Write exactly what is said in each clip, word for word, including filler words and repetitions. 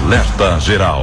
Alerta Geral.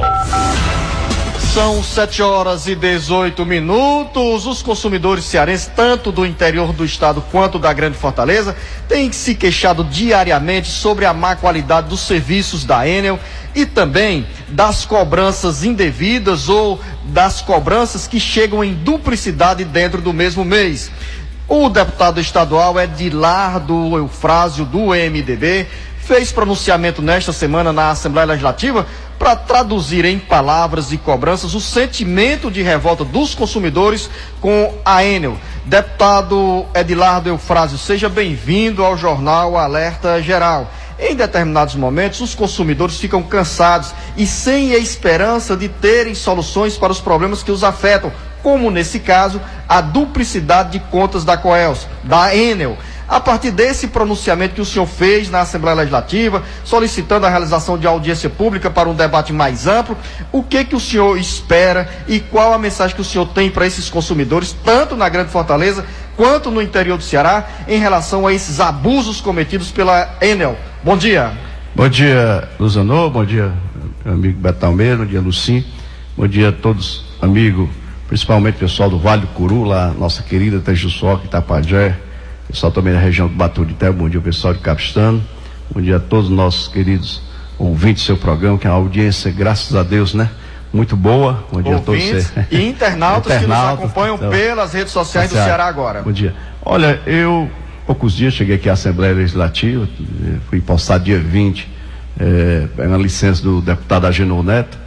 São sete horas e dezoito minutos. Os consumidores cearenses, tanto do interior do estado quanto da Grande Fortaleza, têm se queixado diariamente sobre a má qualidade dos serviços da Enel e também das cobranças indevidas ou das cobranças que chegam em duplicidade dentro do mesmo mês. O deputado estadual Edilardo Eufrásio, do M D B, fez pronunciamento nesta semana na Assembleia Legislativa para traduzir em palavras e cobranças o sentimento de revolta dos consumidores com a Enel. Deputado Edilardo Eufrásio, seja bem-vindo ao Jornal Alerta Geral. Em determinados momentos, os consumidores ficam cansados e sem a esperança de terem soluções para os problemas que os afetam, como nesse caso, a duplicidade de contas da Coelce, da Enel. A partir desse pronunciamento que o senhor fez na Assembleia Legislativa, solicitando a realização de audiência pública para um debate mais amplo, o que que o senhor espera e qual a mensagem que o senhor tem para esses consumidores, tanto na Grande Fortaleza quanto no interior do Ceará, em relação a esses abusos cometidos pela Enel? Bom dia. Bom dia, Luzanô, bom dia, meu amigo Beto Almeida, bom dia, Lucim, bom dia a todos, amigo, principalmente o pessoal do Vale do Curu, lá, nossa querida Tejuçoca, Itapajé, pessoal também da região do Baturité, bom dia, pessoal de Capistano, bom dia a todos os nossos queridos ouvintes do seu programa, que é uma audiência, graças a Deus, né? Muito boa. Bom dia ouvintes a todos. E internautas, internautas que nos acompanham então, pelas redes sociais do Ceará agora. Bom dia. Olha, eu, poucos dias, cheguei aqui à Assembleia Legislativa, fui postado dia vinte, é, na licença do deputado Agenor Neto,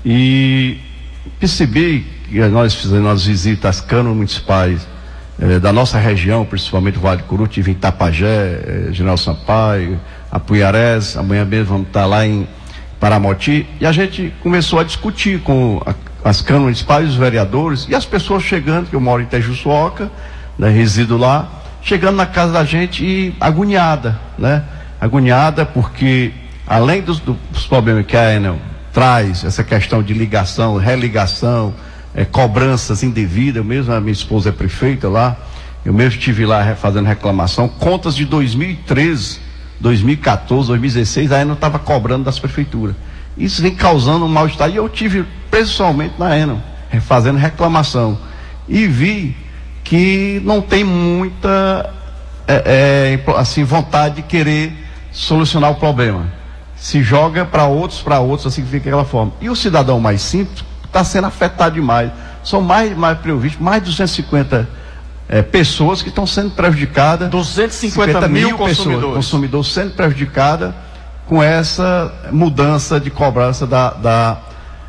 e percebi que nós fizemos as visitas às câmaras municipais Eh, da nossa região, principalmente o Vale do Curu, tive em Itapajé, eh, General Sampaio, Apuiarés, amanhã mesmo vamos estar lá em Paramoti, e a gente começou a discutir com a, as câmaras municipais, os vereadores, e as pessoas chegando, que eu moro em Tejuçoca, né, resido lá, chegando na casa da gente e agoniada, né, agoniada porque, além dos, dos problemas que a Enel traz, essa questão de ligação, religação, É, cobranças indevidas, eu mesmo, a minha esposa é prefeita lá, eu mesmo estive lá fazendo reclamação, contas de dois mil e treze, dois mil e quatorze, dois mil e dezesseis, a Enel estava cobrando das prefeituras. Isso vem causando um mal-estar, e eu tive pessoalmente na Enel, fazendo reclamação, e vi que não tem muita é, é, assim, vontade de querer solucionar o problema. Se joga para outros, para outros, assim que fica aquela forma. E o cidadão mais simples está sendo afetado demais. São mais, mais previstos, mais de duzentas e cinquenta é, pessoas que estão sendo prejudicadas. duzentos e cinquenta mil consumidores. Pessoas, consumidores sendo prejudicadas com essa mudança de cobrança da, da,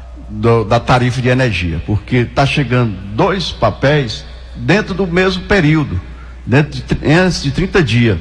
do, da tarifa de energia. Porque está chegando dois papéis dentro do mesmo período, dentro de, antes de trinta dias.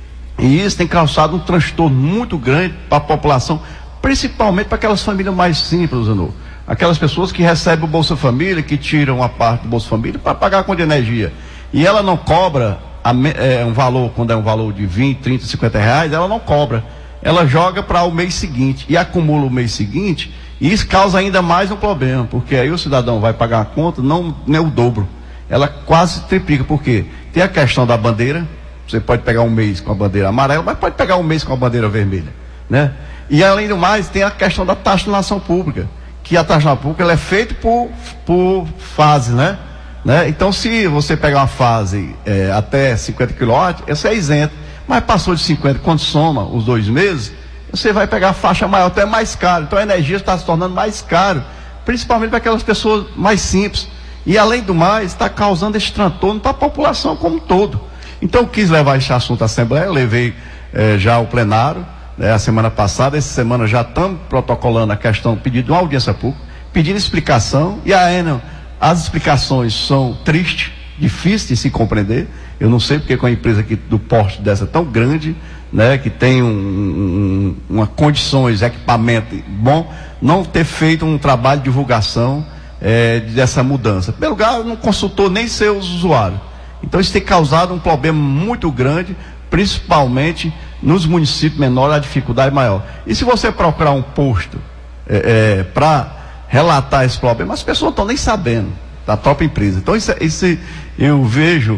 E isso tem causado um transtorno muito grande para a população, principalmente para aquelas famílias mais simples, Zanô. Aquelas pessoas que recebem o Bolsa Família, que tiram a parte do Bolsa Família para pagar a conta de energia. E ela não cobra a, é, um valor, quando é um valor de vinte, trinta, cinquenta reais, ela não cobra. Ela joga para o mês seguinte e acumula o mês seguinte, e isso causa ainda mais um problema, porque aí o cidadão vai pagar a conta, não, não é o dobro. Ela quase triplica, porque tem a questão da bandeira, você pode pegar um mês com a bandeira amarela, mas pode pegar um mês com a bandeira vermelha, né? E além do mais, tem a questão da taxa de nação pública, que a taxa pública ela é feita por, por fase, né? né? Então, se você pegar uma fase é, até cinquenta quilowatts, essa é isento. Mas passou de cinquenta, quando soma os dois meses, você vai pegar a faixa maior, até mais caro. Então, a energia está se tornando mais cara, principalmente para aquelas pessoas mais simples. E, além do mais, está causando esse transtorno para a população como um todo. Então, eu quis levar esse assunto à Assembleia, levei é, já ao plenário, É, a semana passada, essa semana já estamos protocolando a questão, pedindo uma audiência pública, pedindo explicação, e a Enel, as explicações são tristes, difíceis de se compreender. Eu não sei porque com a empresa aqui do porte dessa tão grande, né, que tem um, um, uma condições, equipamento bom, não ter feito um trabalho de divulgação é, dessa mudança. Em primeiro lugar, não consultou nem seus usuários. Então isso tem causado um problema muito grande, principalmente nos municípios menores, a dificuldade maior. E se você procurar um posto é, é, para relatar esse problema, as pessoas não estão nem sabendo da própria empresa. Então isso, isso eu vejo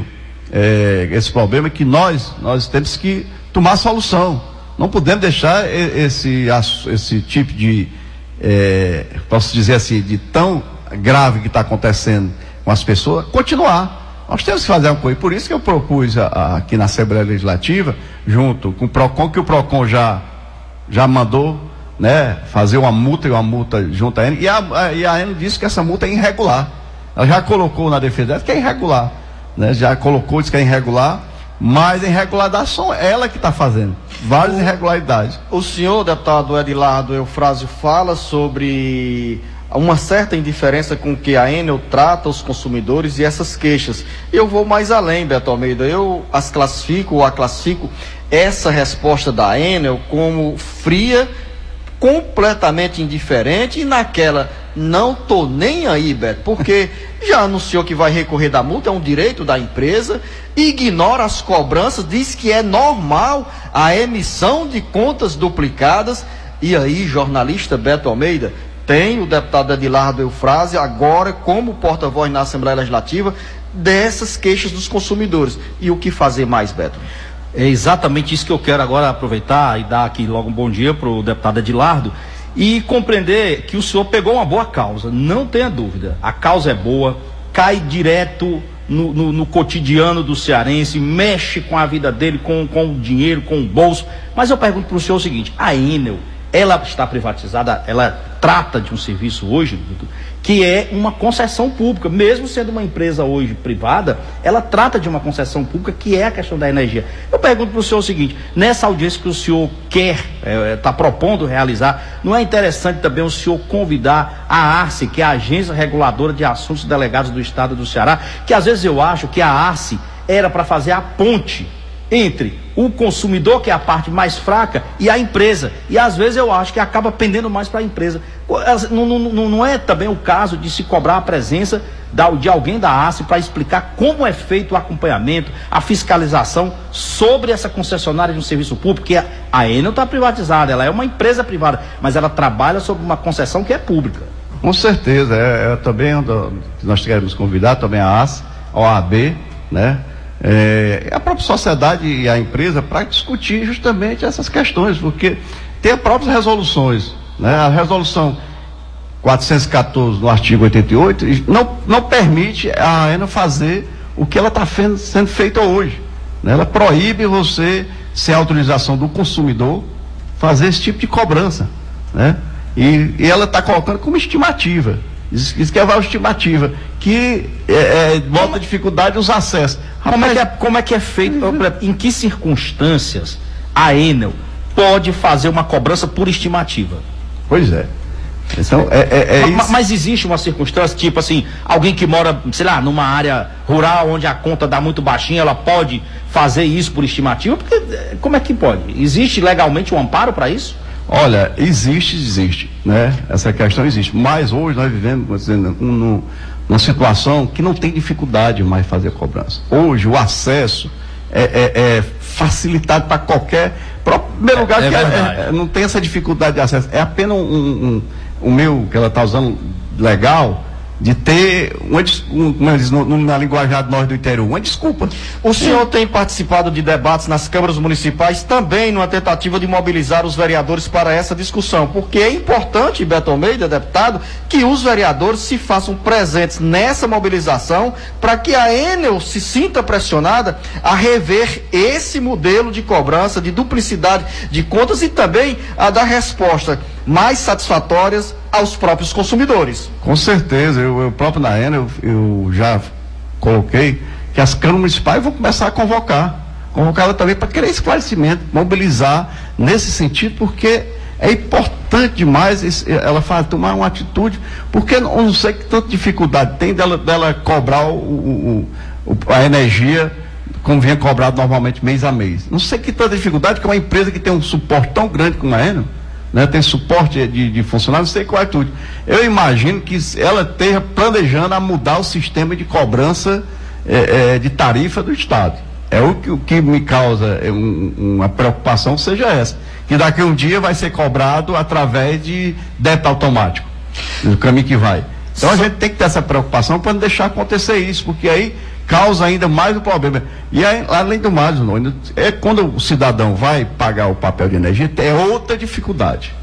é, esse problema que nós, nós temos que tomar solução. Não podemos deixar esse, esse tipo de, é, posso dizer assim, de tão grave que está acontecendo com as pessoas, continuar. Nós temos que fazer uma coisa, por isso que eu propus a, a, aqui na Assembleia Legislativa, junto com o PROCON, que o PROCON já, já mandou, né, fazer uma multa e uma multa junto à ANEEL, e a, a, e a ANEEL disse que essa multa é irregular. Ela já colocou na defesa dela que é irregular, né, já colocou, disse que é irregular, mas a irregularidade são ela que está fazendo, várias o, irregularidades. O senhor, deputado Edilardo Eufrásio, fala sobre uma certa indiferença com que a ANEEL trata os consumidores e essas queixas. Eu vou mais além, Beto Almeida, eu as classifico, ou a classifico essa resposta da ANEEL como fria, completamente indiferente, e naquela não tô nem aí, Beto, porque já anunciou que vai recorrer da multa, é um direito da empresa, ignora as cobranças, diz que é normal a emissão de contas duplicadas. E aí, jornalista Beto Almeida, tem o deputado Edilardo Eufrásio agora como porta-voz na Assembleia Legislativa dessas queixas dos consumidores. E o que fazer mais, Beto? É exatamente isso que eu quero agora aproveitar e dar aqui logo um bom dia para o deputado Edilardo e compreender que o senhor pegou uma boa causa, não tenha dúvida. A causa é boa, cai direto no, no, no cotidiano do cearense, mexe com a vida dele, com, com o dinheiro, com o bolso. Mas eu pergunto para o senhor o seguinte: a ANEEL, ela está privatizada, ela trata de um serviço hoje que é uma concessão pública, mesmo sendo uma empresa hoje privada, ela trata de uma concessão pública que é a questão da energia. Eu pergunto para o senhor o seguinte: nessa audiência que o senhor quer, está é, propondo realizar, não é interessante também o senhor convidar a ARCE, que é a Agência Reguladora de Assuntos Delegados do Estado do Ceará, que às vezes eu acho que a ARCE era para fazer a ponte entre o consumidor, que é a parte mais fraca, e a empresa, e às vezes eu acho que acaba pendendo mais para a empresa. Não, não, não é também o caso de se cobrar a presença de alguém da ARCE para explicar como é feito o acompanhamento, a fiscalização sobre essa concessionária de um serviço público, que a ANEEL está privatizada, ela é uma empresa privada, mas ela trabalha sob uma concessão que é pública. Com certeza, é, é também nós queremos convidar também a ARCE, a O A B, né? É, a própria sociedade e a empresa para discutir justamente essas questões, porque tem as próprias resoluções, né? A resolução quatrocentos e quatorze no artigo oitenta e oito não, não permite a ANEEL fazer o que ela está sendo feita hoje, né? Ela proíbe você, sem autorização do consumidor, fazer esse tipo de cobrança, né? E, e ela está colocando como estimativa. Isso, isso que é uma estimativa que é, é, bota dificuldade nos acessos. Como é, que é, como é que é feito? Em que circunstâncias a ANEEL pode fazer uma cobrança por estimativa? Pois é. Então, é, é, é mas, isso. mas existe uma circunstância, tipo assim, alguém que mora, sei lá, numa área rural onde a conta dá muito baixinha, ela pode fazer isso por estimativa? Porque como é que pode? Existe legalmente um amparo para isso? Olha, existe, existe, né? Essa questão existe, mas hoje nós vivemos dizendo, um, uma situação que não tem dificuldade mais fazer cobrança. Hoje o acesso é, é, é facilitado para qualquer. Em primeiro lugar, é, é é, é, não tem essa dificuldade de acesso. É apenas um, um, um, o meu que ela está usando legal, de ter uma, um, como eles, no, na linguagem de nós do interior, uma desculpa. O senhor tem participado de debates nas câmaras municipais também numa tentativa de mobilizar os vereadores para essa discussão, porque é importante, Beto Almeida, deputado, que os vereadores se façam presentes nessa mobilização para que a ANEEL se sinta pressionada a rever esse modelo de cobrança, de duplicidade de contas e também a dar resposta mais satisfatórias aos próprios consumidores. Com certeza, eu, eu próprio na ANEEL, eu, eu já coloquei que as câmaras municipais vão começar a convocar, convocar ela também para querer esclarecimento, mobilizar nesse sentido, porque é importante demais esse, ela faz, tomar uma atitude, porque eu não sei que tanta dificuldade tem dela, dela cobrar o, o, o, a energia como vem cobrado normalmente mês a mês. Não sei que tanta dificuldade, que é uma empresa que tem um suporte tão grande como a ANEEL, né, tem suporte de, de funcionários, não sei qual é tudo. Eu imagino que ela esteja planejando a mudar o sistema de cobrança é, é, de tarifa do Estado. É o que, o que me causa um, uma preocupação seja essa, que daqui a um dia vai ser cobrado através de débito automático, do caminho que vai. Então a gente tem que ter essa preocupação para não deixar acontecer isso, porque aí causa ainda mais o problema. E aí, além do mais, é quando o cidadão vai pagar o papel de energia, é outra dificuldade.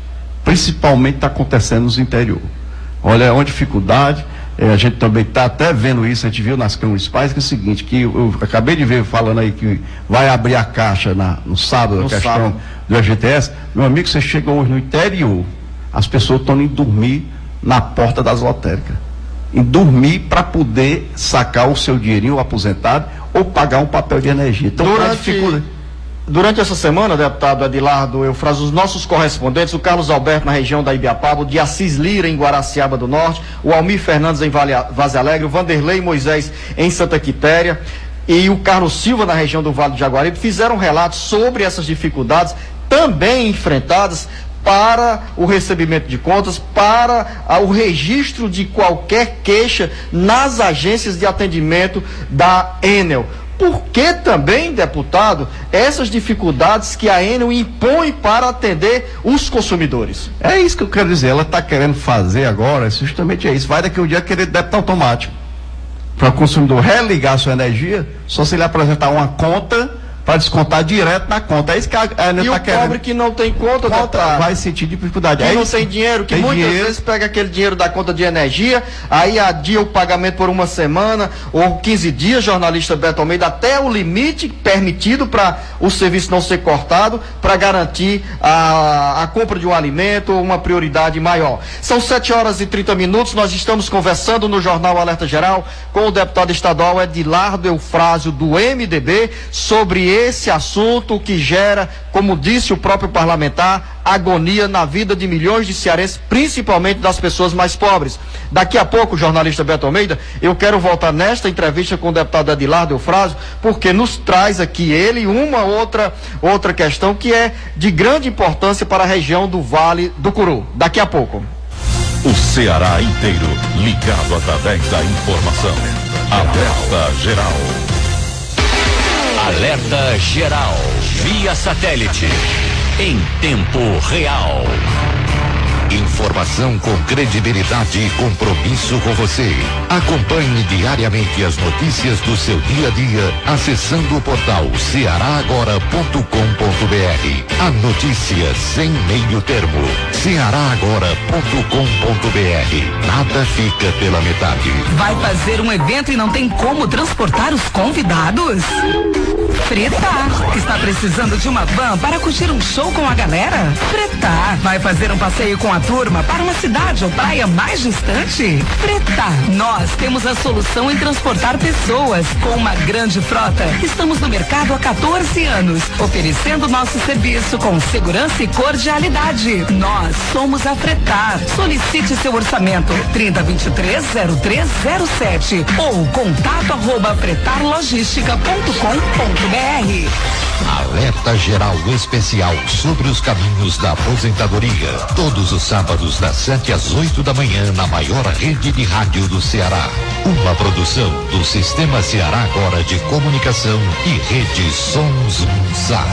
principalmente está acontecendo nos interior. Olha, é uma dificuldade, é, a gente também está até vendo isso, a gente viu nas câmaras municipais, que é o seguinte, que eu, eu acabei de ver falando aí que vai abrir a caixa na, no sábado, no a questão sábado. do F G T S. Meu amigo, você chega hoje no interior, as pessoas estão indo dormir na porta das lotéricas, em dormir para poder sacar o seu dinheirinho aposentado ou pagar um papel de energia. Então, Durante... dificuldade. Durante essa semana, deputado Edilardo Eufrásio, os nossos correspondentes, o Carlos Alberto na região da Ibiapaba, o de Assis Lira em Guaraciaba do Norte, o Almir Fernandes em vale, Vaze Alegre, o Vanderlei Moisés em Santa Quitéria e o Carlos Silva na região do Vale do Jaguaribe fizeram relatos sobre essas dificuldades também enfrentadas para o recebimento de contas, para ah, o registro de qualquer queixa nas agências de atendimento da Enel. Por que também, deputado, essas dificuldades que a Enel impõe para atender os consumidores? É isso que eu quero dizer, ela está querendo fazer agora, justamente é isso, vai daqui um dia querer débito automático. Para o consumidor religar a sua energia, só se ele apresentar uma conta para descontar direto na conta. É isso que a Enel está querendo. E o pobre que não tem conta, conta deputado, vai sentir dificuldade. que é não isso. tem dinheiro, que tem muitas dinheiro. vezes pega aquele dinheiro da conta de energia, aí adia o pagamento por uma semana ou quinze dias, jornalista Beto Almeida, até o limite permitido para o serviço não ser cortado, para garantir a, a compra de um alimento ou uma prioridade maior. São sete horas e trinta minutos, nós estamos conversando no Jornal Alerta Geral com o deputado estadual Edilardo Eufrásio do M D B sobre esse assunto que gera, como disse o próprio parlamentar, agonia na vida de milhões de cearenses, principalmente das pessoas mais pobres. Daqui a pouco, jornalista Beto Almeida, eu quero voltar nesta entrevista com o deputado Edilardo Eufrásio, porque nos traz aqui ele uma outra, outra questão que é de grande importância para a região do Vale do Curu. Daqui a pouco. O Ceará inteiro ligado através da informação. Alerta Geral. Alerta Geral, via satélite, em tempo real. Informação com credibilidade e compromisso com você. Acompanhe diariamente as notícias do seu dia a dia, acessando o portal ceará agora ponto com ponto br. A notícia sem meio termo. ceará agora ponto com ponto br. Nada fica pela metade. Vai fazer um evento e não tem como transportar os convidados? Fretar. Está precisando de uma van para curtir um show com a galera? Fretar. Vai fazer um passeio com a turma para uma cidade ou praia mais distante? Fretar. Nós temos a solução em transportar pessoas com uma grande frota. Estamos no mercado há quatorze anos, oferecendo nosso serviço com segurança e cordialidade. Nós somos a Fretar. Solicite seu orçamento trinta, vinte e três, zero três zero sete ou contato arroba fretarlogística ponto com ponto br. Alerta Geral especial sobre os caminhos da aposentadoria. Todos os sábados das sete às oito da manhã na maior rede de rádio do Ceará. Uma produção do Sistema Ceará Agora de Comunicação e Rede Sons Munsar.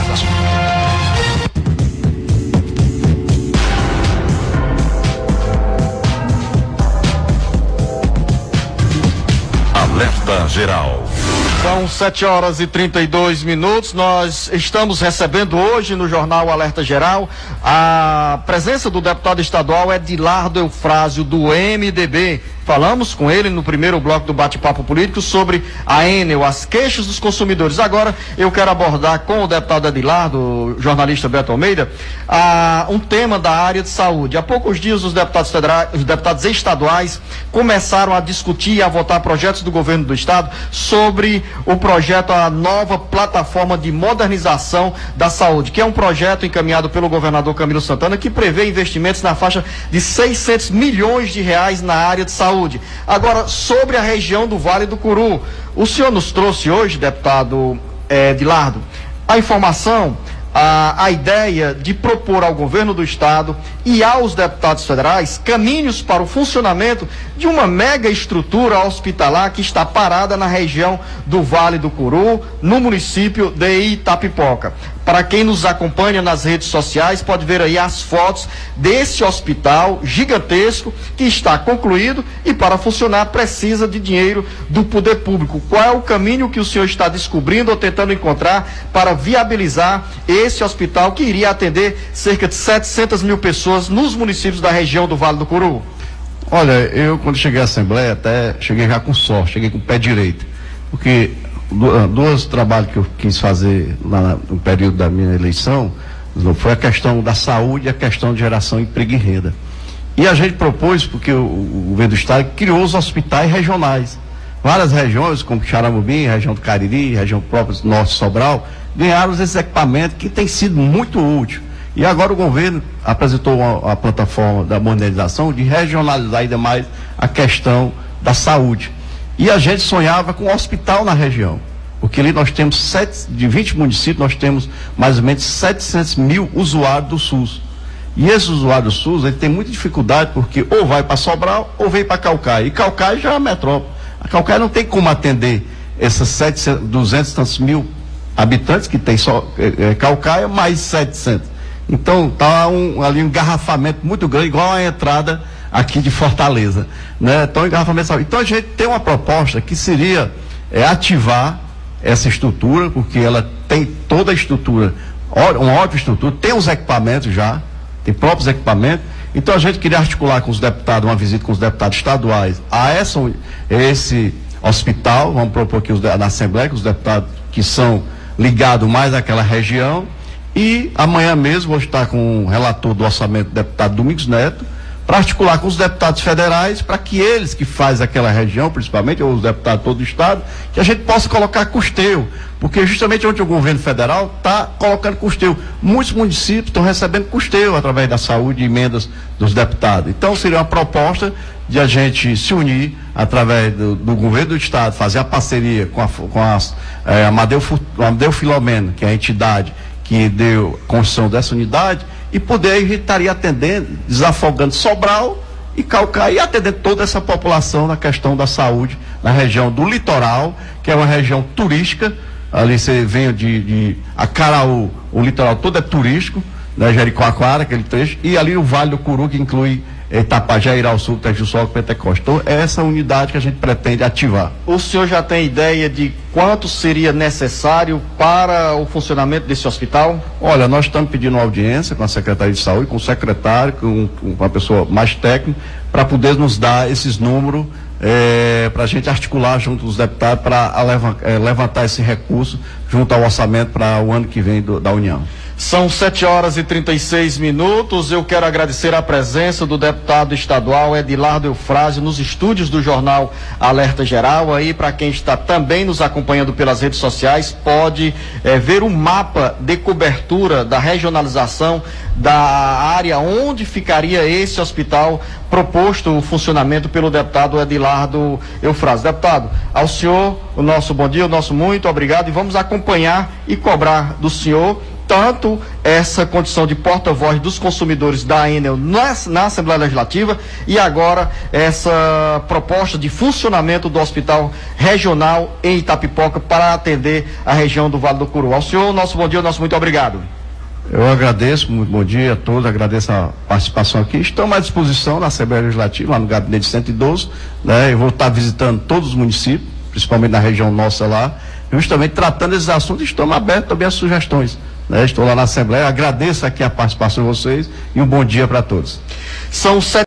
Alerta Geral. São sete horas e trinta e dois minutos. Nós estamos recebendo hoje no Jornal Alerta Geral a presença do deputado estadual Edilardo Eufrásio do M D B. Falamos com ele no primeiro bloco do bate-papo político sobre a Enel, as queixas dos consumidores. Agora eu quero abordar com o deputado Edilardo, o jornalista Beto Almeida, a, um tema da área de saúde. Há poucos dias os deputados federais, os deputados estaduais começaram a discutir e a votar projetos do governo do estado sobre o projeto, a nova plataforma de modernização da saúde, que é um projeto encaminhado pelo governador Camilo Santana, que prevê investimentos na faixa de seiscentos milhões de reais na área de saúde. Agora, sobre a região do Vale do Curu, o senhor nos trouxe hoje, deputado eh, Edilardo, a informação, a, a ideia de propor ao governo do estado e aos deputados federais caminhos para o funcionamento de uma mega estrutura hospitalar que está parada na região do Vale do Curu, no município de Itapipoca. Para quem nos acompanha nas redes sociais, pode ver aí as fotos desse hospital gigantesco que está concluído e para funcionar precisa de dinheiro do poder público. Qual é o caminho que o senhor está descobrindo ou tentando encontrar para viabilizar esse esse hospital que iria atender cerca de setecentas mil pessoas nos municípios da região do Vale do Curu? Olha, eu quando cheguei à Assembleia até cheguei já com sorte, cheguei com o pé direito, porque dois trabalhos que eu quis fazer lá no período da minha eleição foi a questão da saúde e a questão de geração de emprego e renda. E a gente propôs, porque o, o governo do estado criou os hospitais regionais. Várias regiões, como Xaramubim, região do Cariri, região própria do Norte Sobral, ganharam esses equipamentos que tem sido muito útil. E agora o governo apresentou a, a plataforma da modernização de regionalizar ainda mais a questão da saúde. E a gente sonhava com um hospital na região, porque ali nós temos, sete, de vinte municípios, nós temos mais ou menos setecentos mil usuários do SUS. E esses usuários do SUS, ele tem muita dificuldade, porque ou vai para Sobral ou vem para Caucaia. E Caucaia já é a metrópole. A Caucaia não tem como atender essas setecentos, duzentos e tantos mil habitantes que tem só é, é, Caucaia, mais setecentos. Então está um, ali um engarrafamento muito grande, igual a entrada aqui de Fortaleza, né? Então, engarrafamento. Então a gente tem uma proposta que seria é, ativar essa estrutura, porque ela tem toda a estrutura, uma ótima estrutura, tem os equipamentos já, tem próprios equipamentos. Então a gente queria articular com os deputados, uma visita com os deputados estaduais a essa, esse hospital, vamos propor aqui os, na Assembleia, com os deputados que são ligados mais àquela região. E amanhã mesmo vou estar com o relator do orçamento, o deputado Domingos Neto, para articular com os deputados federais, para que eles que fazem aquela região, principalmente, ou os deputados de todo o estado, que a gente possa colocar custeio, porque justamente onde o governo federal está colocando custeio. Muitos municípios estão recebendo custeio através da saúde e emendas dos deputados. Então seria uma proposta de a gente se unir através do, do governo do estado, fazer a parceria com a, com as, é, a Amadeu, Amadeu Filomeno, que é a entidade que deu construção dessa unidade, e poder, a gente estaria atendendo, desafogando Sobral e Caucaia, e atendendo toda essa população na questão da saúde, na região do litoral, que é uma região turística. Ali você vem de, de Acaraú, o litoral todo é turístico, né, Jericoacoara, aquele trecho, e ali o Vale do Curu, que inclui Itapajé, Irauçu, Tejuçoca, Pentecoste. Então, é essa unidade que a gente pretende ativar. O senhor já tem ideia de quanto seria necessário para o funcionamento desse hospital? Olha, nós estamos pedindo uma audiência com a Secretaria de Saúde, com o secretário, com, com uma pessoa mais técnica, para poder nos dar esses números, é, para a gente articular junto dos deputados para é, levantar esse recurso junto ao orçamento para o ano que vem do, da União. São sete horas e trinta e seis minutos. Eu quero agradecer a presença do deputado estadual Edilardo Eufrásio nos estúdios do jornal Alerta Geral. Aí, para quem está também nos acompanhando pelas redes sociais, pode é, ver o mapa de cobertura da regionalização da área onde ficaria esse hospital, proposto o funcionamento pelo deputado Edilardo Eufrásio. Deputado, ao senhor, o nosso bom dia, o nosso muito obrigado, e vamos acompanhar e cobrar do senhor tanto essa condição de porta-voz dos consumidores da Enel na, na Assembleia Legislativa, e agora essa proposta de funcionamento do hospital regional em Itapipoca para atender a região do Vale do Curu. Ao senhor, nosso bom dia, nosso muito obrigado. Eu agradeço, muito bom dia a todos, agradeço a participação aqui. Estamos à disposição na Assembleia Legislativa, lá no gabinete cento e doze, né? Eu vou estar visitando todos os municípios, principalmente na região nossa lá, justamente tratando esses assuntos. Estamos abertos também às sugestões, né? Estou lá na Assembleia, agradeço aqui a participação de vocês e um bom dia para todos. São sete